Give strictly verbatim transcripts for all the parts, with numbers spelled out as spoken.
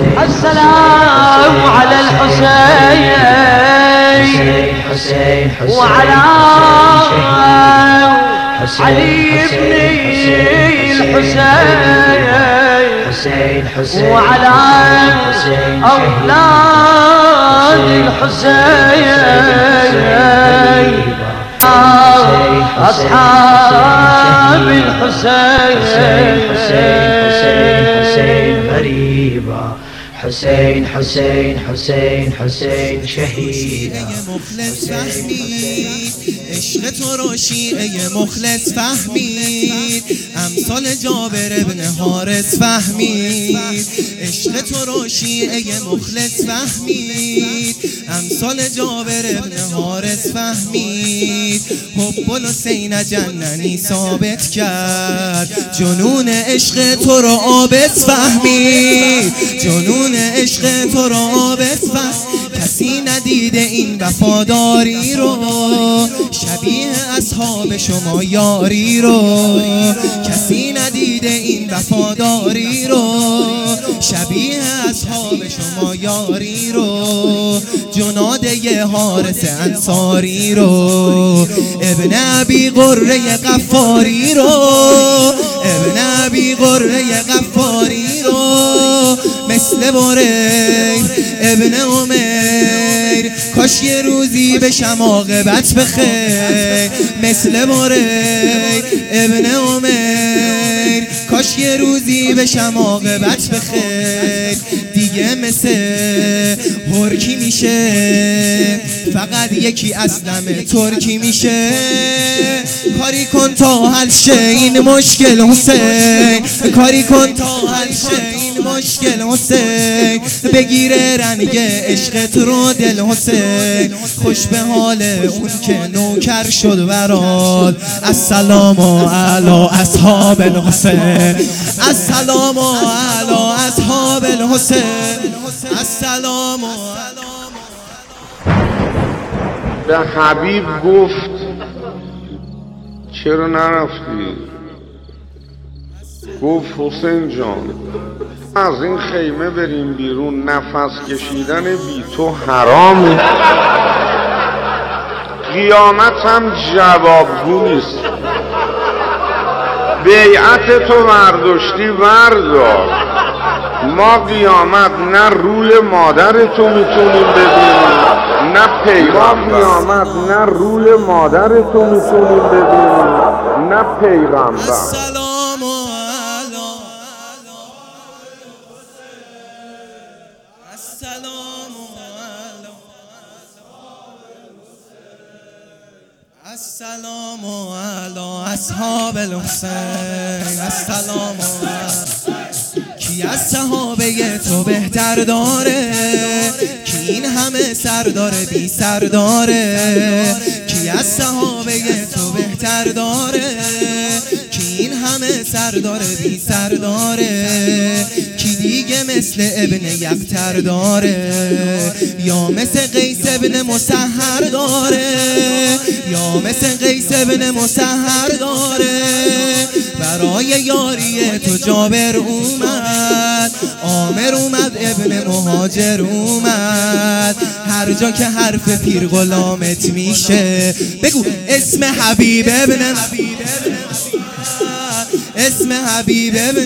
السلام على الحسين وعلى علي بن الحسين وعلى أولاد الحسين أصحاب الحسين غريبا حسين حسين حسين حسين شهيد مخلص فهمید عشق تو رو شیعه مخلص فهمید امثال جابر ابن حارث فهمید عشق تو رو شیعه مخلص فهمید امثال جابر ابن حارث فهمید حب الحسین جننی ثابت کرد جنون عشق تو رو عابد فهمید جنون عشق تو رو عابد فهمید کسی ندیده این وفاداری رو شبیه اصحاب شما یاری رو کسی ندیده این وفاداری رو شبیه اصحاب شما یاری رو جناده حارس انصاری رو ابن ابی قره غفاری رو ابن ابی قره غفاری رو مثل بریر ابن عمیر کاش یه روزی بشم عاقبت بخیر مثل بریر ابن عمیر کاش یه روزی بشم عاقبت بخیر دیگه مثل هرکی میشه فقط یکی اسلم ترکی میشه کاری کن تا حل شه این مشکل حسین کاری کن تا حل شه این مشکل حسین بگیره رنگ عشقت رو دل حسین خوش به حال اون که نوکر شد برات السلام علی اصحاب الحسین السلام علی اصحاب الحسین السلام به حبیب گفت چرا نرفتی؟ گفت حسین جان از این خیمه بریم بیرون نفس کشیدن بی تو حرامه قیامت هم جوابگو نیست بیعت تو برداشتی بردار ما قیامت نه روی مادر تو میتونیم ببینیم نه پیغمبر قیامت نه روی مادر تو میتونیم ببینیم نه پیغمبر السلام علی السلام علی السلام علی اصحاب الحسین السلام علی کی از صحابه تو بهتر داره کی این همه سرداره بی سرداره کی از صحابه تو بهتر داره کی این همه سرداره بی سرداره کی دیگه مثل ابن یقتر داره یا مثل قیس ابن مسحر داره یا مثل قیس ابن مسحر داره برای یاری تو جابر اومد عامر اومد ابن مهاجر اومد هر جا که حرف پیر غلامت میشه بگو اسم حبیب ابن اسم حبیب ابن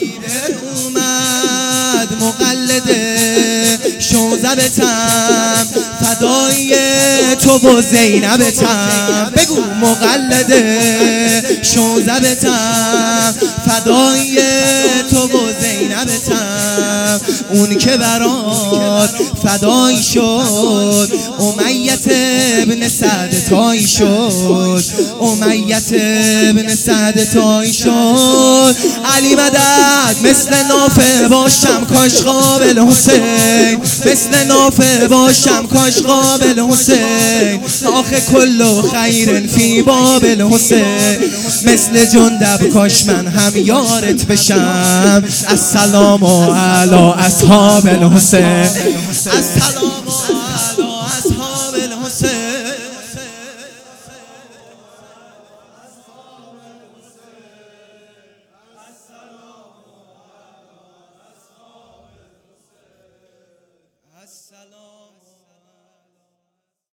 اومد مقلده شوزبتم فدای تو و زینبتم بگو مقلده شوزبتم فدای تو و زینبتم اون که برات فدای شد امیت ابن سعد تای شد امیت ابن سعد تای شد علی مدد مثل نافه باشم کاش قابل حسین مثل نافه باشم کاش قابل حسین آخه کلو خیر فی بابل حسین مثل جندب کاش من هم یارت بشم السلام علی اصحاب الحسین السلام علی اصحاب الحسین السلام